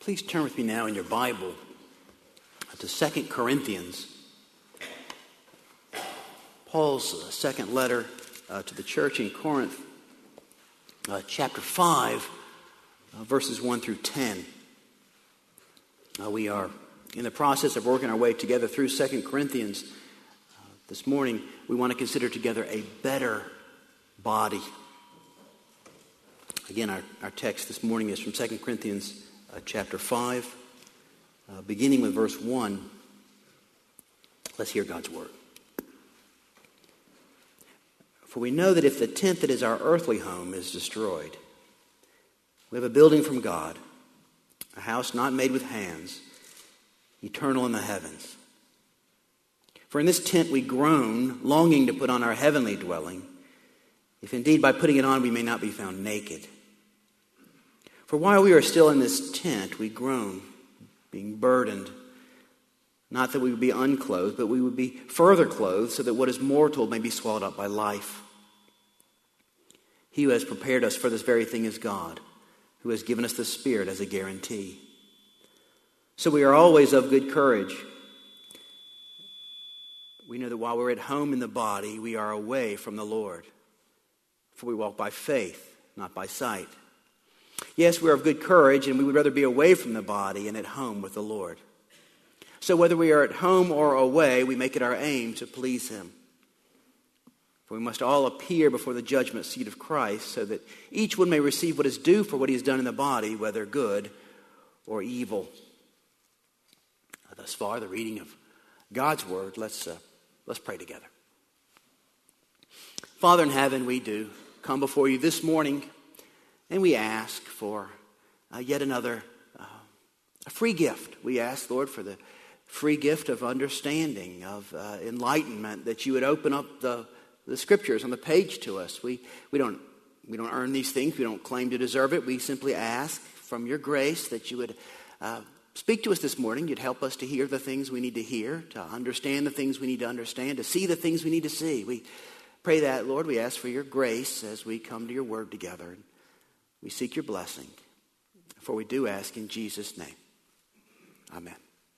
Please turn with me now in your Bible to 2 Corinthians. Paul's second letter to the church in Corinth, chapter 5, verses 1 through 10. We are in the process of working our way together through 2 Corinthians. This morning, we want to consider together a better body. Again, our text this morning is from 2 Corinthians chapter 5, beginning with verse 1. Let's hear God's word. For we know that if the tent that is our earthly home is destroyed, we have a building from God, a house not made with hands, eternal in the heavens. For in this tent we groan, longing to put on our heavenly dwelling, if indeed by putting it on we may not be found naked. For while we are still in this tent, we groan, being burdened, not that we would be unclothed, but we would be further clothed, so that what is mortal may be swallowed up by life. He who has prepared us for this very thing is God, who has given us the Spirit as a guarantee. So we are always of good courage. We know that while we're at home in the body, we are away from the Lord. For we walk by faith, not by sight. Yes, we are of good courage, and we would rather be away from the body and at home with the Lord. So whether we are at home or away, we make it our aim to please Him. For we must all appear before the judgment seat of Christ, so that each one may receive what is due for what he has done in the body, whether good or evil. Thus far, the reading of God's word. Let's pray together. Father in heaven, we do come before you this morning, and we ask for yet another a free gift. We ask, Lord, for the free gift of understanding, of enlightenment, that you would open up the Scriptures on the page to us. We don't earn these things. We don't claim to deserve it. We simply ask from your grace that you would speak to us this morning. You'd help us to hear the things we need to hear, to understand the things we need to understand, to see the things we need to see. We pray that, Lord. We ask for your grace as we come to your word together. We seek your blessing, for we do ask in Jesus' name. Amen.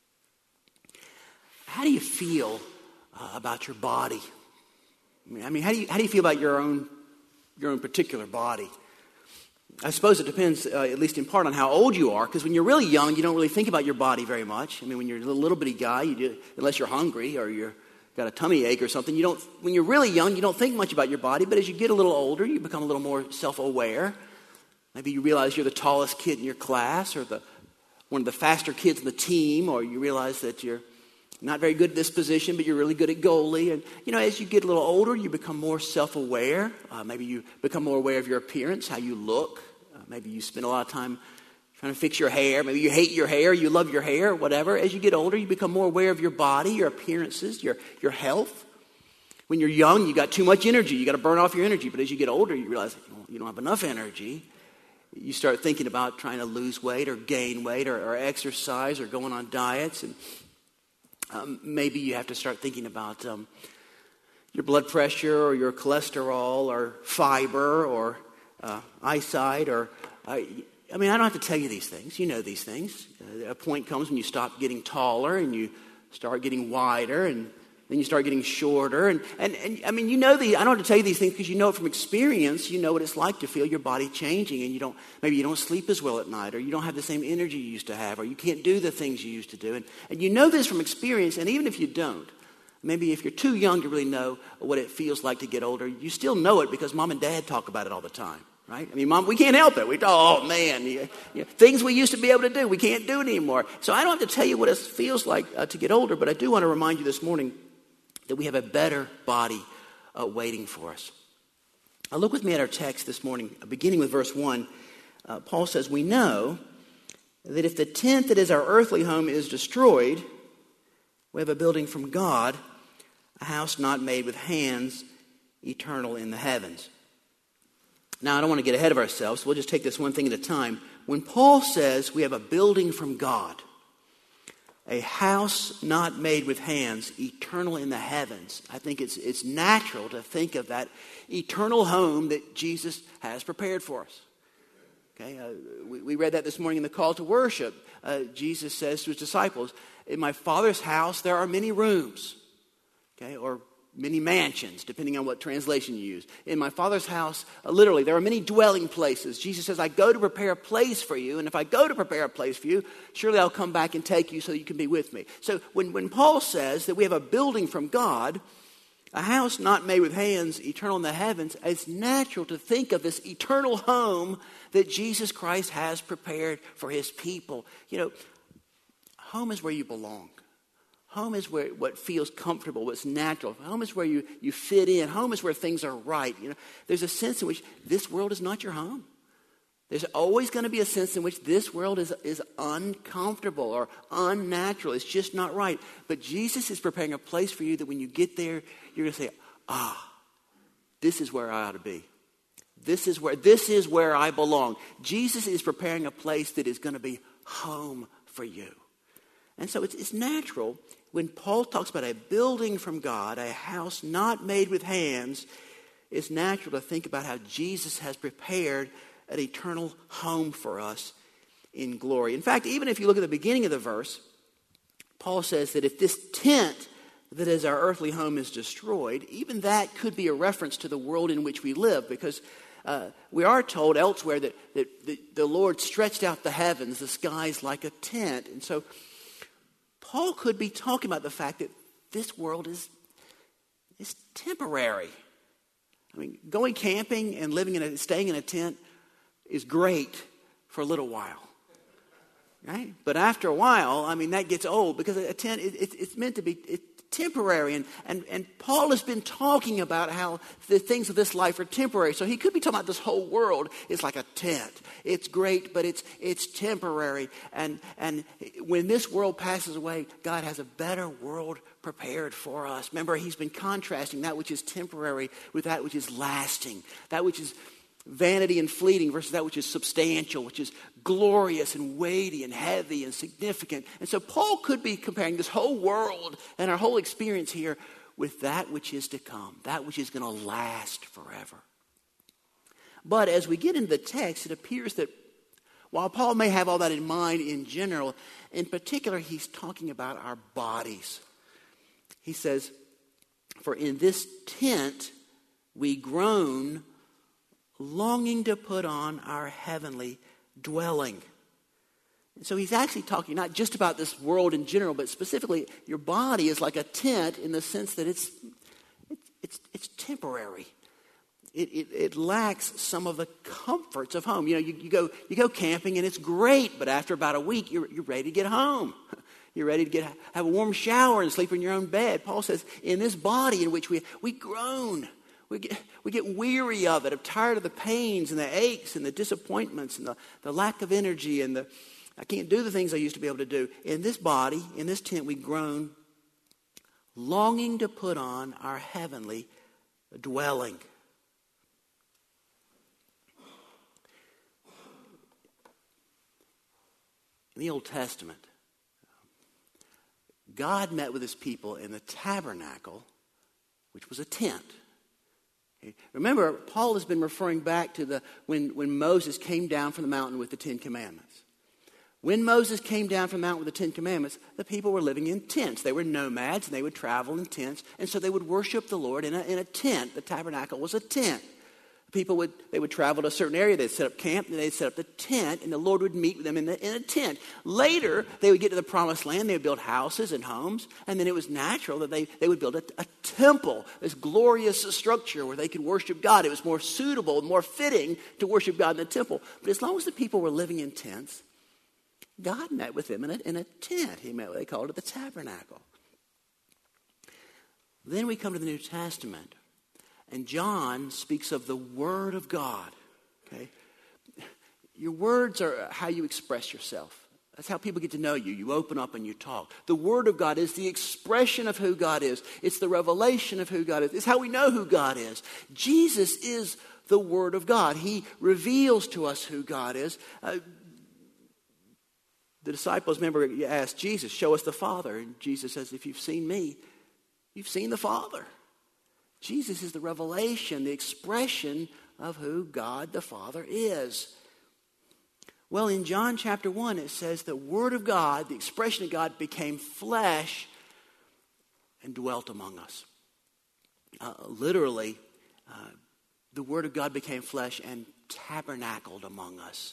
How do you feel about your body? I mean, how do you feel about your own particular body? I suppose it depends, at least in part, on how old you are. Because when you're really young, you don't really think about your body very much. I mean, when you're a little bitty guy, unless you're hungry or you've got a tummy ache or something, when you're really young, you don't think much about your body. But as you get a little older, you become a little more self-aware. Maybe you realize you're the tallest kid in your class, or one of the faster kids in the team, or you realize that you're not very good at this position, but you're really good at goalie. And, as you get a little older, you become more self-aware. Maybe you become more aware of your appearance, how you look. Maybe you spend a lot of time trying to fix your hair. Maybe you hate your hair, you love your hair, whatever. As you get older, you become more aware of your body, your appearances, your health. When you're young, you got too much energy. You got to burn off your energy. But as you get older, you realize you don't have enough energy. You start thinking about trying to lose weight or gain weight or exercise or going on diets. And maybe you have to start thinking about your blood pressure or your cholesterol or fiber or eyesight. I don't have to tell you these things. You know these things. A point comes when you stop getting taller and you start getting wider, and then you start getting shorter. And I mean, I don't have to tell you these things because you know it from experience. You know what it's like to feel your body changing, and maybe you don't sleep as well at night, or you don't have the same energy you used to have, or you can't do the things you used to do. And you know this from experience, and even if you don't, maybe if you're too young to really know what it feels like to get older, you still know it because mom and dad talk about it all the time, right? I mean, Mom, we can't help it. Things we used to be able to do, we can't do it anymore. So I don't have to tell you what it feels like to get older, but I do want to remind you this morning that we have a better body waiting for us. Look with me at our text this morning, beginning with verse 1. Paul says, we know that if the tent that is our earthly home is destroyed, we have a building from God, a house not made with hands, eternal in the heavens. Now, I don't want to get ahead of ourselves, so we'll just take this one thing at a time. When Paul says we have a building from God, a house not made with hands, eternal in the heavens, I think it's natural to think of that eternal home that Jesus has prepared for us. Okay, we read that this morning in the call to worship. Jesus says to his disciples, in my Father's house there are many rooms, okay, or many mansions, depending on what translation you use. In my Father's house, literally, there are many dwelling places. Jesus says, I go to prepare a place for you, and if I go to prepare a place for you, surely I'll come back and take you so that you can be with me. So when Paul says that we have a building from God, a house not made with hands, eternal in the heavens, it's natural to think of this eternal home that Jesus Christ has prepared for his people. You know, home is where you belong. Home is where what feels comfortable, what's natural. Home is where you fit in. Home is where things are right. You know, there's a sense in which this world is not your home. There's always going to be a sense in which this world is uncomfortable or unnatural. It's just not right. But Jesus is preparing a place for you that when you get there, you're going to say, this is where I ought to be. This is where I belong. Jesus is preparing a place that is going to be home for you. And so it's natural when Paul talks about a building from God, a house not made with hands, it's natural to think about how Jesus has prepared an eternal home for us in glory. In fact, even if you look at the beginning of the verse, Paul says that if this tent that is our earthly home is destroyed, even that could be a reference to the world in which we live, because we are told elsewhere that the Lord stretched out the heavens, the skies like a tent. And so Paul could be talking about the fact that this world is temporary. I mean, going camping and staying in a tent is great for a little while, right? But after a while, I mean, that gets old because a tent, it's meant to be temporary. And Paul has been talking about how the things of this life are temporary. So he could be talking about this whole world is like a tent. It's great, but it's temporary. And when this world passes away, God has a better world prepared for us. Remember, he's been contrasting that which is temporary with that which is lasting. That which is vanity and fleeting versus that which is substantial, which is glorious and weighty and heavy and significant. And so Paul could be comparing this whole world and our whole experience here with that which is to come, that which is going to last forever. But as we get into the text, it appears that while Paul may have all that in mind in general, in particular, he's talking about our bodies. He says, for in this tent we groan, longing to put on our heavenly dwelling. And so he's actually talking not just about this world in general, but specifically your body is like a tent in the sense that it's temporary. It lacks some of the comforts of home. You know, you go camping and it's great, but after about a week you're ready to get home. You're ready to have a warm shower and sleep in your own bed. Paul says, in this body in which we groan. We get weary of it. I'm tired of the pains and the aches and the disappointments and the lack of energy and I can't do the things I used to be able to do. In this body, in this tent, we groan, longing to put on our heavenly dwelling. In the Old Testament, God met with his people in the tabernacle, which was a tent. Remember, Paul has been referring back to when Moses came down from the mountain with the Ten Commandments. When Moses came down from the mountain with the Ten Commandments, the people were living in tents. They were nomads, and they would travel in tents, and so they would worship the Lord in a tent. The tabernacle was a tent. People would travel to a certain area, they'd set up camp, and they'd set up the tent, and the Lord would meet with them in a tent. Later, they would get to the promised land, they would build houses and homes, and then it was natural that they would build a temple, this glorious structure where they could worship God. It was more suitable, more fitting to worship God in the temple. But as long as the people were living in tents, God met with them in a tent. They called it the tabernacle. Then we come to the New Testament. And John speaks of the Word of God. Okay? Your words are how you express yourself. That's how people get to know you. You open up and you talk. The Word of God is the expression of who God is. It's the revelation of who God is. It's how we know who God is. Jesus is the Word of God. He reveals to us who God is. The disciples, remember, asked Jesus, show us the Father. And Jesus says, if you've seen me, you've seen the Father. Jesus is the revelation, the expression of who God the Father is. Well, in John chapter 1, it says the Word of God, the expression of God, became flesh and dwelt among us. Literally, the Word of God became flesh and tabernacled among us.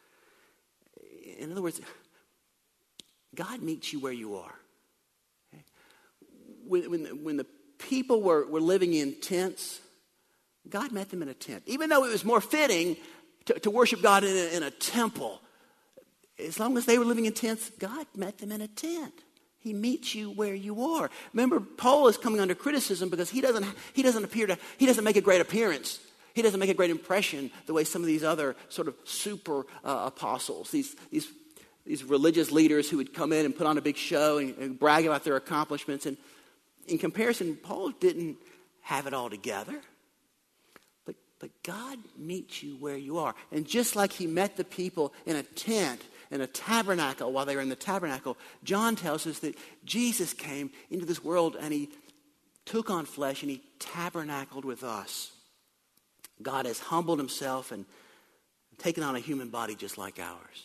In other words, God meets you where you are. Okay? When the people were living in tents, God met them in a tent. Even though it was more fitting to worship God in a temple, as long as they were living in tents, God met them in a tent. He meets you where you are. Remember, Paul is coming under criticism because he doesn't make a great appearance. He doesn't make a great impression the way some of these other sort of super apostles, these religious leaders who would come in and put on a big show and brag about their accomplishments. And in comparison, Paul didn't have it all together. But God meets you where you are. And just like he met the people in a tent, in a tabernacle, while they were in the tabernacle, John tells us that Jesus came into this world and he took on flesh and he tabernacled with us. God has humbled himself and taken on a human body just like ours.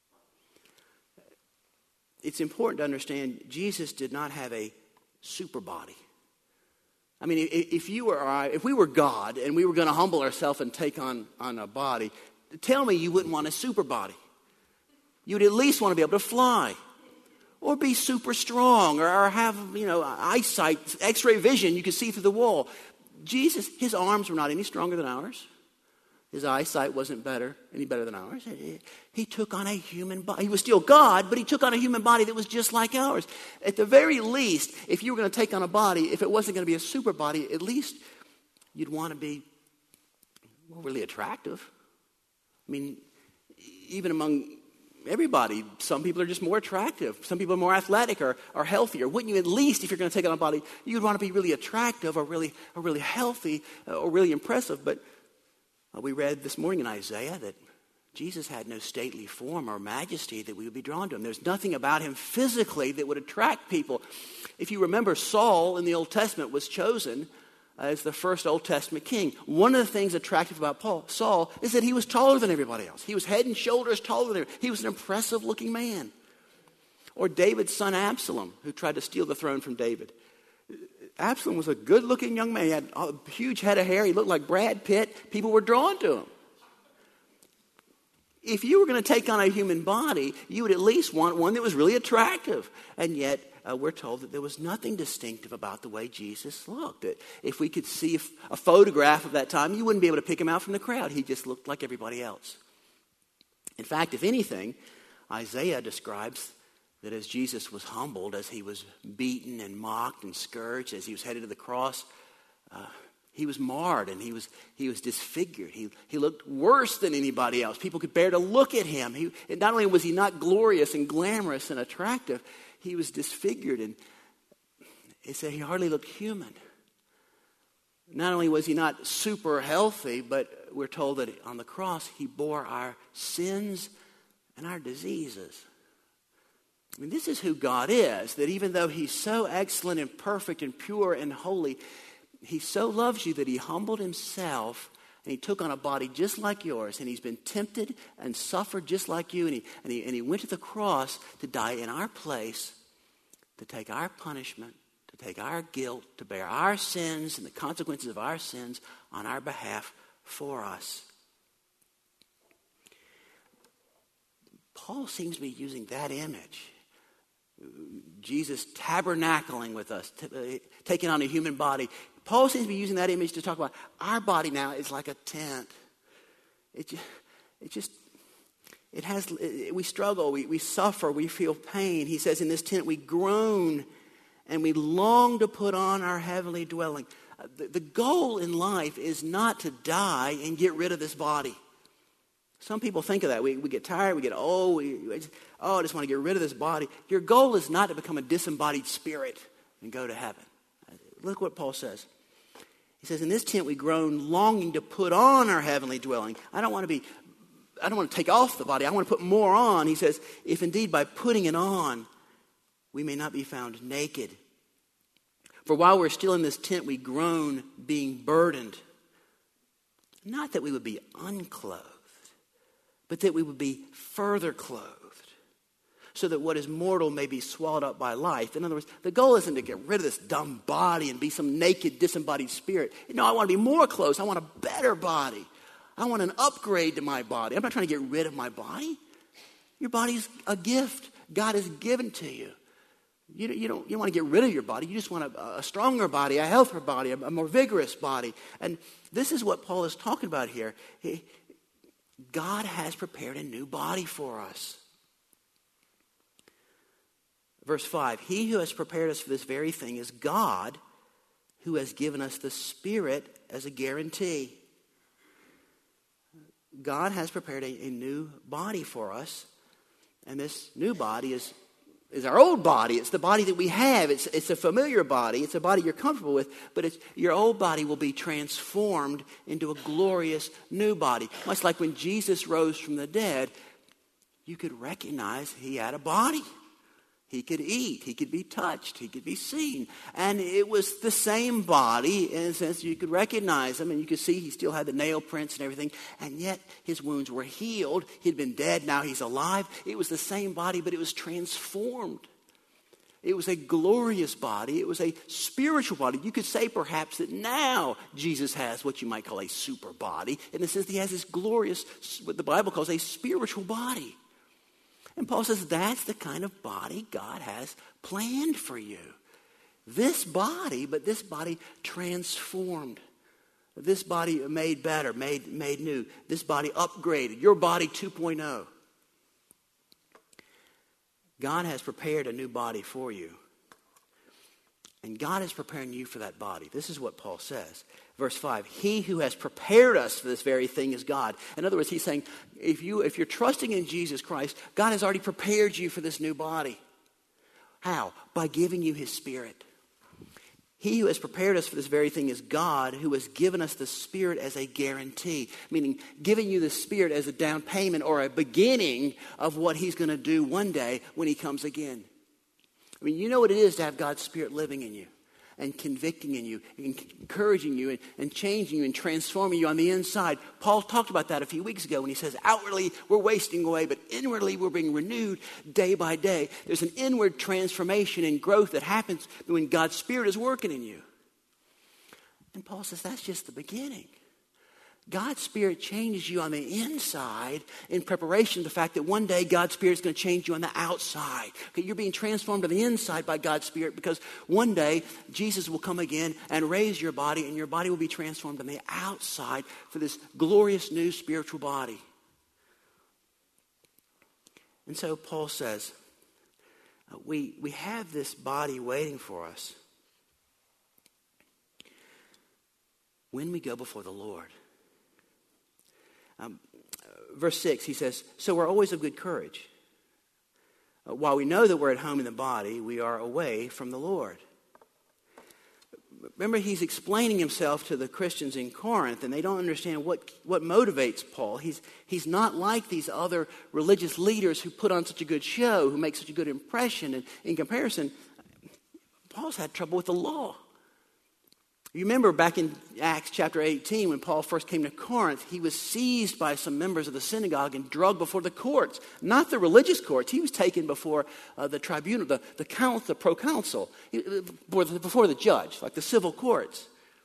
It's important to understand Jesus did not have a super body. I mean, if we were God and we were going to humble ourselves and take on a body, tell me you wouldn't want a super body. You'd at least want to be able to fly or be super strong or have, eyesight, x-ray vision. You could see through the wall. Jesus, his arms were not any stronger than ours. His eyesight wasn't any better than ours. He took on a human body. He was still God, but he took on a human body that was just like ours. At the very least, if you were going to take on a body, if it wasn't going to be a super body, at least you'd want to be really attractive. I mean, even among everybody, some people are just more attractive. Some people are more athletic or healthier. Wouldn't you at least, if you're going to take on a body, you'd want to be really attractive or really healthy or really impressive. But we read this morning in Isaiah that Jesus had no stately form or majesty that we would be drawn to him. There's nothing about him physically that would attract people. If you remember, Saul in the Old Testament was chosen as the first Old Testament king. One of the things attractive about Saul is that he was taller than everybody else. He was head and shoulders taller than everybody. He was an impressive looking man. Or David's son Absalom, who tried to steal the throne from David. Absalom was a good-looking young man. He had a huge head of hair. He looked like Brad Pitt. People were drawn to him. If you were going to take on a human body, you would at least want one that was really attractive. And yet, we're told that there was nothing distinctive about the way Jesus looked. That if we could see a photograph of that time, you wouldn't be able to pick him out from the crowd. He just looked like everybody else. In fact, if anything, Isaiah describes that as Jesus was humbled, as he was beaten and mocked and scourged, as he was headed to the cross, he was marred and he was disfigured. He looked worse than anybody else. People could bear to look at him. Not only was he not glorious and glamorous and attractive, he was disfigured, and it said he hardly looked human. Not only was he not super healthy, but we're told that on the cross he bore our sins and our diseases. I mean, this is who God is, that even though he's so excellent and perfect and pure and holy, he so loves you that he humbled himself and he took on a body just like yours, and he's been tempted and suffered just like you, and he went to the cross to die in our place, to take our punishment, to take our guilt, to bear our sins and the consequences of our sins on our behalf for us. Paul seems to be using that image. Jesus tabernacling with us, taking on a human body. Paul seems to be using that image to talk about our body now is like a tent. We struggle, we suffer, we feel pain. He says in this tent we groan and we long to put on our heavenly dwelling. The goal in life is not to die and get rid of this body. Some people think of that. We get tired, we get old, I just want to get rid of this body. Your goal is not to become a disembodied spirit and go to heaven. Look what Paul says. He says, in this tent we groan, longing to put on our heavenly dwelling. I don't want to take off the body. I want to put more on. He says, if indeed by putting it on, we may not be found naked. For while we're still in this tent, we groan, being burdened. Not that we would be unclothed, but that we would be further clothed, so that what is mortal may be swallowed up by life. In other words, the goal isn't to get rid of this dumb body and be some naked, disembodied spirit. No, I want to be more clothed. I want a better body. I want an upgrade to my body. I'm not trying to get rid of my body. Your body's a gift God has given to you. You don't want to get rid of your body. You just want a stronger body, a healthier body, a more vigorous body. And this is what Paul is talking about here. God has prepared a new body for us. Verse 5, he who has prepared us for this very thing is God, who has given us the Spirit as a guarantee. God has prepared a new body for us, and this new body is our old body. It's the body that we have. It's a familiar body. It's a body you're comfortable with, but your old body will be transformed into a glorious new body. Much like when Jesus rose from the dead, you could recognize he had a body. He could eat. He could be touched. He could be seen. And it was the same body in a sense you could recognize him. And you could see he still had the nail prints and everything. And yet his wounds were healed. He'd been dead. Now he's alive. It was the same body, but it was transformed. It was a glorious body. It was a spiritual body. You could say perhaps that now Jesus has what you might call a super body. In the sense that he has this glorious, what the Bible calls a spiritual body. And Paul says that's the kind of body God has planned for you. This body, but this body transformed. This body made better, made new. This body upgraded. Your body 2.0. God has prepared a new body for you. And God is preparing you for that body. This is what Paul says. Verse 5, he who has prepared us for this very thing is God. In other words, he's saying, if you're trusting in Jesus Christ, God has already prepared you for this new body. How? By giving you his Spirit. He who has prepared us for this very thing is God, who has given us the Spirit as a guarantee, meaning giving you the Spirit as a down payment or a beginning of what he's going to do one day when he comes again. I mean, you know what it is to have God's Spirit living in you and convicting in you, and encouraging you and changing you and transforming you on the inside. Paul talked about that a few weeks ago when he says, outwardly we're wasting away, but inwardly we're being renewed day by day. There's an inward transformation and growth that happens when God's Spirit is working in you. And Paul says that's just the beginning. God's Spirit changes you on the inside in preparation for the fact that one day God's Spirit is going to change you on the outside. Okay, you're being transformed on the inside by God's Spirit because one day Jesus will come again and raise your body, and your body will be transformed on the outside for this glorious new spiritual body. And so Paul says, we have this body waiting for us when we go before the Lord. Verse 6, he says, so we're always of good courage. While we know that we're at home in the body, we are away from the Lord. Remember, he's explaining himself to the Christians in Corinth, and they don't understand what motivates Paul. He's not like these other religious leaders who put on such a good show, who make such a good impression. And in comparison, Paul's had trouble with the law. You remember back in Acts chapter 18 when Paul first came to Corinth, he was seized by some members of the synagogue and drugged before the courts. Not the religious courts. He was taken before the tribunal, the proconsul, before the judge, like the civil courts.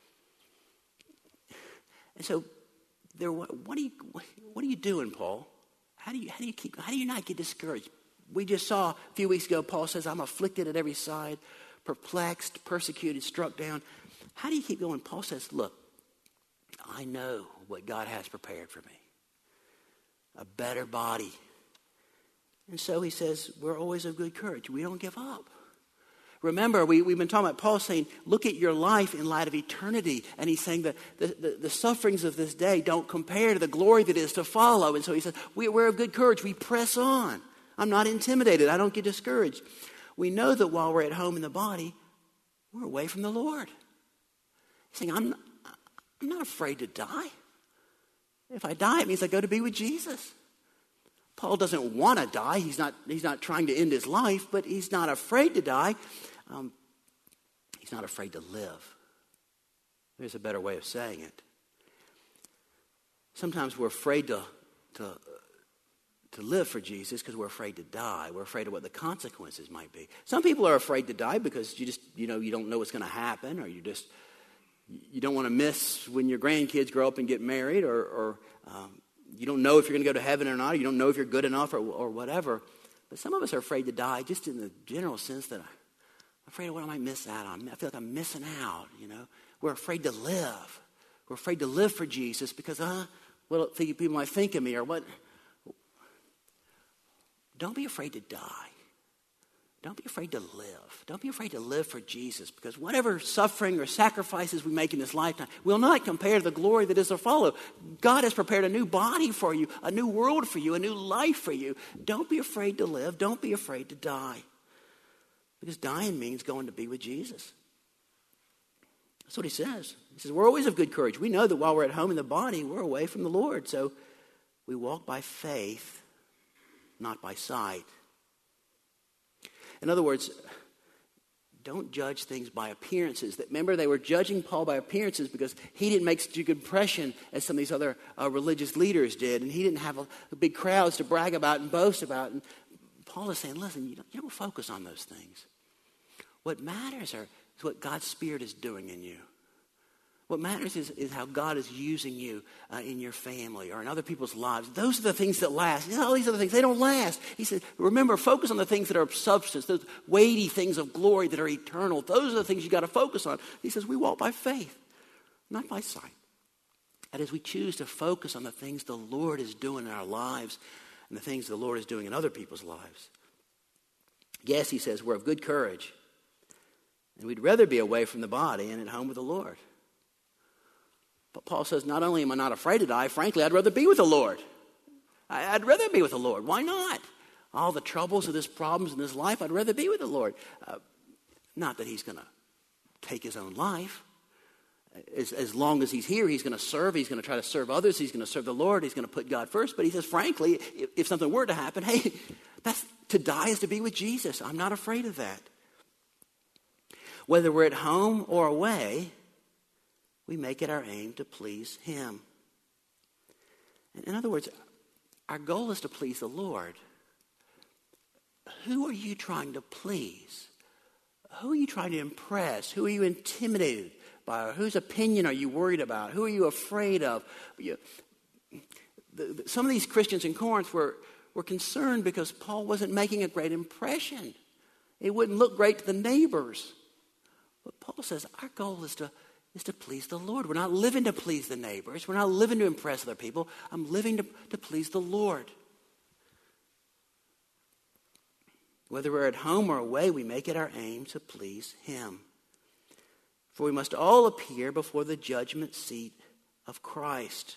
And so, what are you doing, Paul? How do you not get discouraged? We just saw a few weeks ago, Paul says, I'm afflicted at every side, perplexed, persecuted, struck down. How do you keep going? Paul says, look, I know what God has prepared for me. A better body. And so he says, we're always of good courage. We don't give up. Remember, we've been talking about Paul saying, look at your life in light of eternity. And he's saying that the sufferings of this day don't compare to the glory that is to follow. And so he says, we're of good courage. We press on. I'm not intimidated. I don't get discouraged. We know that while we're at home in the body, we're away from the Lord. He's saying, I'm not afraid to die. If I die, it means I go to be with Jesus. Paul doesn't want to die. He's not trying to end his life, but he's not afraid to die. He's not afraid to live. There's a better way of saying it. Sometimes we're afraid to to live for Jesus because we're afraid to die. We're afraid of what the consequences might be. Some people are afraid to die because you don't know what's going to happen, or you don't want to miss when your grandkids grow up and get married, or you don't know if you're going to go to heaven or not, or you don't know if you're good enough or whatever. But some of us are afraid to die just in the general sense that I'm afraid of what I might miss out on. I feel like I'm missing out, We're afraid to live. We're afraid to live for Jesus because, what people might think of me, or what. Don't be afraid to die. Don't be afraid to live. Don't be afraid to live for Jesus, because whatever suffering or sacrifices we make in this lifetime will not compare to the glory that is to follow. God has prepared a new body for you, a new world for you, a new life for you. Don't be afraid to live. Don't be afraid to die, because dying means going to be with Jesus. That's what he says. He says, we're always of good courage. We know that while we're at home in the body, we're away from the Lord. So we walk by faith, not by sight. In other words, don't judge things by appearances. Remember, they were judging Paul by appearances because he didn't make such a good impression as some of these other religious leaders did, and he didn't have a big crowds to brag about and boast about. And Paul is saying, listen, you don't focus on those things. What matters is what God's Spirit is doing in you. What matters is how God is using you in your family or in other people's lives. Those are the things that last. All these other things, they don't last. He said, remember, focus on the things that are of substance, those weighty things of glory that are eternal. Those are the things you got to focus on. He says, we walk by faith, not by sight. That is, we choose to focus on the things the Lord is doing in our lives and the things the Lord is doing in other people's lives. Yes, he says, we're of good courage. And we'd rather be away from the body and at home with the Lord. But Paul says, not only am I not afraid to die, frankly, I'd rather be with the Lord. I'd rather be with the Lord. Why not? All the troubles of this problems in this life, I'd rather be with the Lord. Not that he's going to take his own life. As long as he's here, he's going to serve. He's going to try to serve others. He's going to serve the Lord. He's going to put God first. But he says, frankly, if something were to happen, hey, to die is to be with Jesus. I'm not afraid of that. Whether we're at home or away, we make it our aim to please him. In other words, our goal is to please the Lord. Who are you trying to please? Who are you trying to impress? Who are you intimidated by? Whose opinion are you worried about? Who are you afraid of? Some of these Christians in Corinth were concerned because Paul wasn't making a great impression. It wouldn't look great to the neighbors. But Paul says our goal is to please the Lord. We're not living to please the neighbors. We're not living to impress other people. I'm living to please the Lord. Whether we're at home or away, we make it our aim to please him. For we must all appear before the judgment seat of Christ.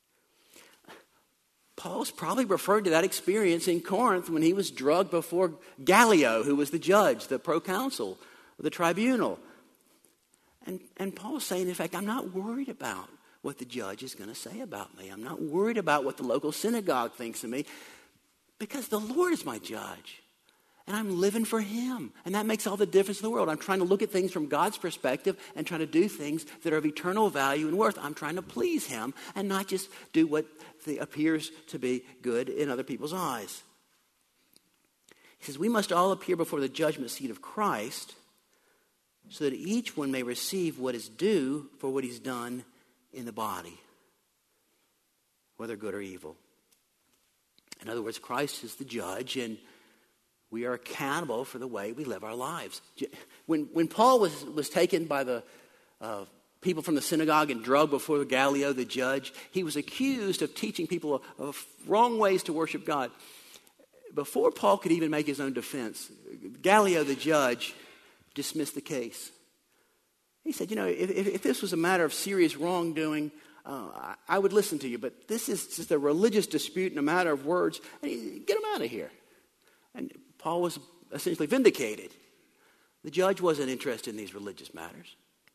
Paul's probably referred to that experience in Corinth when he was drugged before Gallio, who was the judge, the proconsul, the tribunal. And Paul's saying, in fact, I'm not worried about what the judge is going to say about me. I'm not worried about what the local synagogue thinks of me, because the Lord is my judge. And I'm living for him. And that makes all the difference in the world. I'm trying to look at things from God's perspective and trying to do things that are of eternal value and worth. I'm trying to please him and not just do what appears to be good in other people's eyes. He says, we must all appear before the judgment seat of Christ, so that each one may receive what is due for what he's done in the body, whether good or evil. In other words, Christ is the judge, and we are accountable for the way we live our lives. When Paul was taken by the people from the synagogue and drugged before Gallio, the judge, he was accused of teaching people of wrong ways to worship God. Before Paul could even make his own defense, Gallio, the judge, dismissed the case. He said, if this was a matter of serious wrongdoing, I would listen to you. But this is just a religious dispute and a matter of words. Get him out of here. And Paul was essentially vindicated. The judge wasn't interested in these religious matters.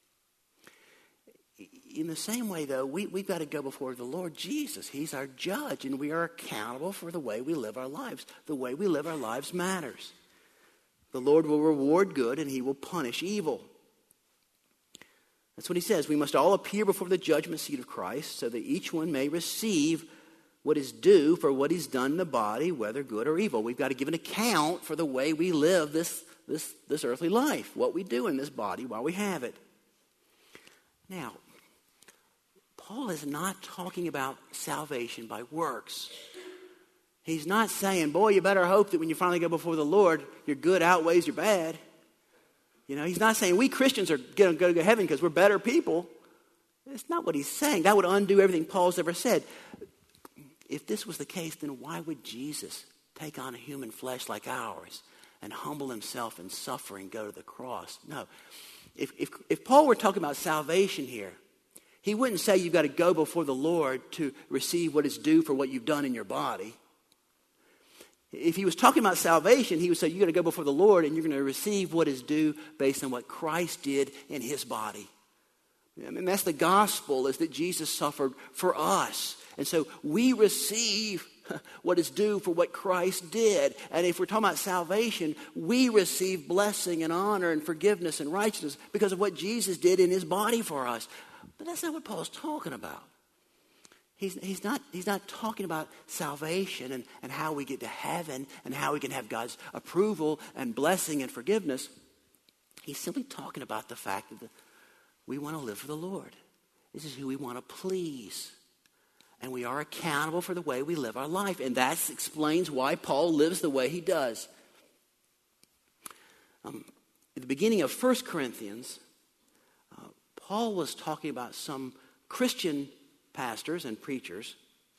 In the same way, though, we've got to go before the Lord Jesus. He's our judge, and we are accountable for the way we live our lives. The way we live our lives matters. The Lord will reward good, and he will punish evil. That's what he says. We must all appear before the judgment seat of Christ, so that each one may receive what is due for what he's done in the body, whether good or evil. We've got to give an account for the way we live this earthly life, what we do in this body while we have it. Now, Paul is not talking about salvation by works. He's not saying, boy, you better hope that when you finally go before the Lord, your good outweighs your bad. He's not saying we Christians are going to go to heaven because we're better people. That's not what he's saying. That would undo everything Paul's ever said. If this was the case, then why would Jesus take on a human flesh like ours and humble himself in suffering, go to the cross? No. If Paul were talking about salvation here, he wouldn't say you've got to go before the Lord to receive what is due for what you've done in your body. If he was talking about salvation, he would say you're going to go before the Lord and you're going to receive what is due based on what Christ did in his body. I mean, that's the gospel, is that Jesus suffered for us. And so we receive what is due for what Christ did. And if we're talking about salvation, we receive blessing and honor and forgiveness and righteousness because of what Jesus did in his body for us. But that's not what Paul's talking about. He's not talking about salvation and how we get to heaven and how we can have God's approval and blessing and forgiveness. He's simply talking about the fact that we want to live for the Lord. This is who we want to please. And we are accountable for the way we live our life. And that explains why Paul lives the way he does. At the beginning of 1 Corinthians, Paul was talking about some Christian pastors and preachers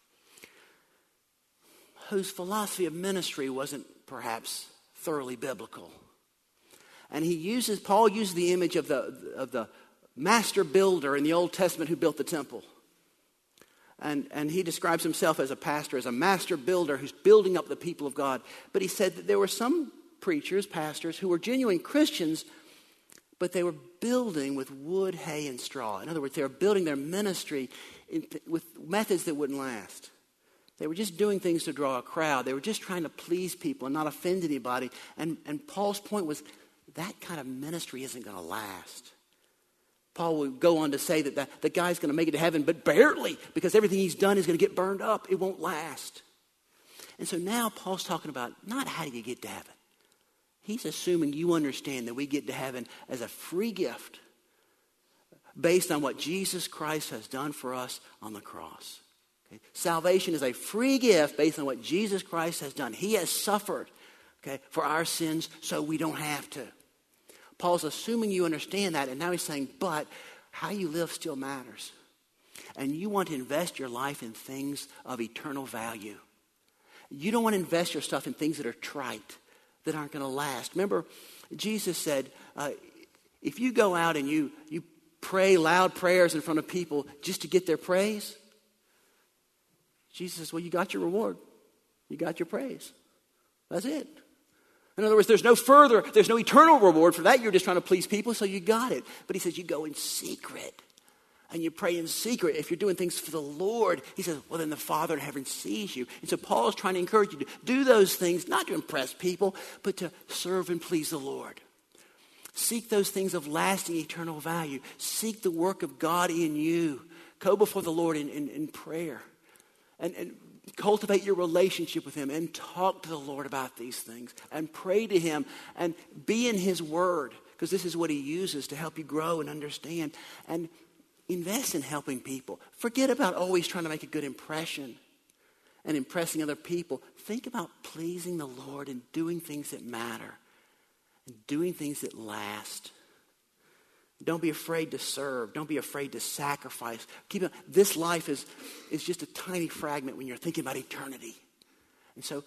whose philosophy of ministry wasn't perhaps thoroughly biblical. And Paul uses the image of the master builder in the Old Testament who built the temple. And he describes himself as a pastor, as a master builder who's building up the people of God. But he said that there were some preachers, pastors, who were genuine Christians, but they were building with wood, hay, and straw. In other words, they were building their ministry with methods that wouldn't last. They were just doing things to draw a crowd. They were just trying to please people and not offend anybody. And Paul's point was that kind of ministry isn't going to last. Paul would go on to say that the guy's going to make it to heaven, but barely, because everything he's done is going to get burned up. It won't last. And so now Paul's talking about not how do you get to heaven. He's assuming you understand that we get to heaven as a free gift based on what Jesus Christ has done for us on the cross. Okay? Salvation is a free gift based on what Jesus Christ has done. He has suffered, for our sins so we don't have to. Paul's assuming you understand that, and now he's saying, but how you live still matters. And you want to invest your life in things of eternal value. You don't want to invest your stuff in things that are trite, that aren't going to last. Remember, Jesus said, if you go out and you pray loud prayers in front of people just to get their praise, Jesus says, well, you got your reward. You got your praise. That's it. In other words, there's no eternal reward for that. You're just trying to please people, so you got it. But he says you go in secret and you pray in secret. If you're doing things for the Lord, he says, well, then the Father in heaven sees you. And so Paul is trying to encourage you to do those things, not to impress people, but to serve and please the Lord. Seek those things of lasting eternal value. Seek the work of God in you. Go before the Lord in prayer. And cultivate your relationship with him and talk to the Lord about these things and pray to him and be in his word, because this is what he uses to help you grow and understand, and invest in helping people. Forget about always trying to make a good impression and impressing other people. Think about pleasing the Lord and doing things that matter and doing things that last. Don't be afraid to serve. Don't be afraid to sacrifice. This life is just a tiny fragment when you're thinking about eternity. And so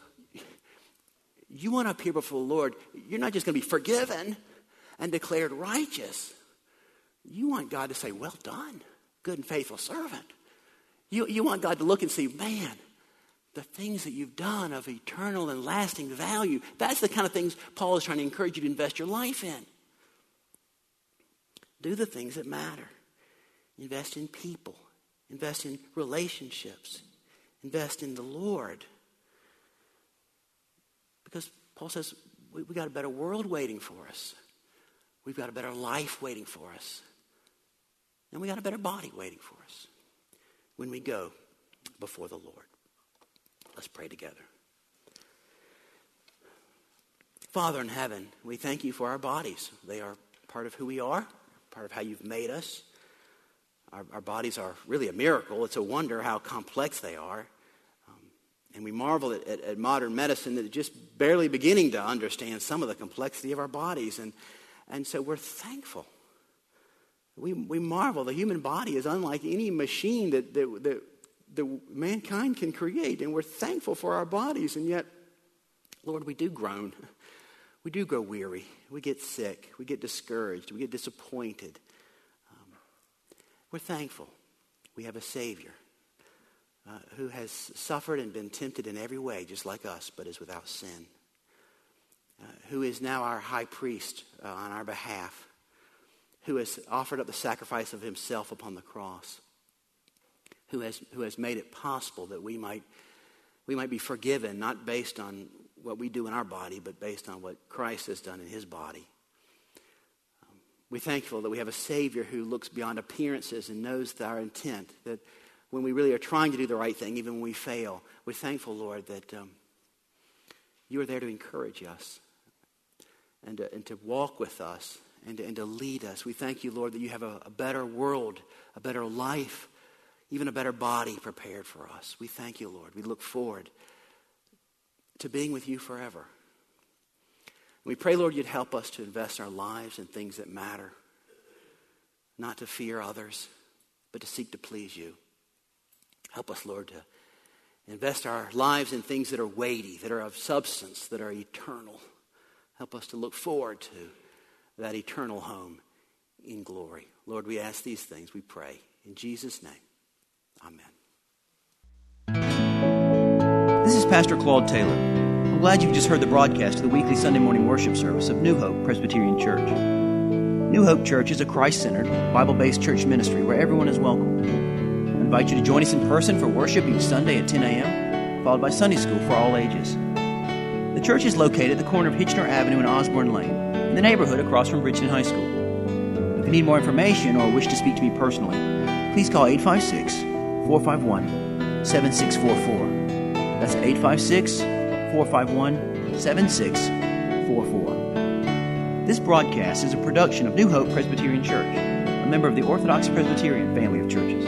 you want to appear before the Lord. You're not just going to be forgiven and declared righteous. You want God to say, well done, good and faithful servant. You want God to look and see, man, the things that you've done of eternal and lasting value, that's the kind of things Paul is trying to encourage you to invest your life in. Do the things that matter. Invest in people. Invest in relationships. Invest in the Lord. Because Paul says we got a better world waiting for us. We've got a better life waiting for us. And we got a better body waiting for us when we go before the Lord. Let's pray together. Father in heaven, we thank you for our bodies. They are part of who we are, part of how you've made us. Our bodies are really a miracle. It's a wonder how complex they are. And we marvel at modern medicine that is just barely beginning to understand some of the complexity of our bodies. And so we're thankful. We marvel. The human body is unlike any machine that mankind can create. And we're thankful for our bodies. And yet, Lord, we do groan. We do grow weary. We get sick. We get discouraged. We get disappointed. We're thankful we have a Savior who has suffered and been tempted in every way, just like us, but is without sin. Who is now our high priest on our behalf, who has offered up the sacrifice of himself upon the cross, who has made it possible that we might be forgiven, not based on what we do in our body, but based on what Christ has done in his body. We're thankful that we have a Savior who looks beyond appearances and knows our intent, that when we really are trying to do the right thing, even when we fail, we're thankful, Lord, that you are there to encourage us and to walk with us and to lead us. We thank you, Lord, that you have a better world, a better life, even a better body prepared for us. We thank you, Lord. We look forward to being with you forever. We pray, Lord, you'd help us to invest our lives in things that matter, not to fear others, but to seek to please you. Help us, Lord, to invest our lives in things that are weighty, that are of substance, that are eternal. Help us to look forward to that eternal home in glory. Lord, we ask these things, we pray. In Jesus' name, amen. This is Pastor Claude Taylor. I'm glad you've just heard the broadcast of the weekly Sunday morning worship service of New Hope Presbyterian Church. New Hope Church is a Christ-centered, Bible-based church ministry where everyone is welcome. I invite you to join us in person for worship each Sunday at 10 a.m., followed by Sunday school for all ages. The church is located at the corner of Hitchner Avenue and Osborne Lane, in the neighborhood across from Bridgeton High School. If you need more information or wish to speak to me personally, please call 856-451-7644. That's 856-451-7644. This broadcast is a production of New Hope Presbyterian Church, a member of the Orthodox Presbyterian family of churches.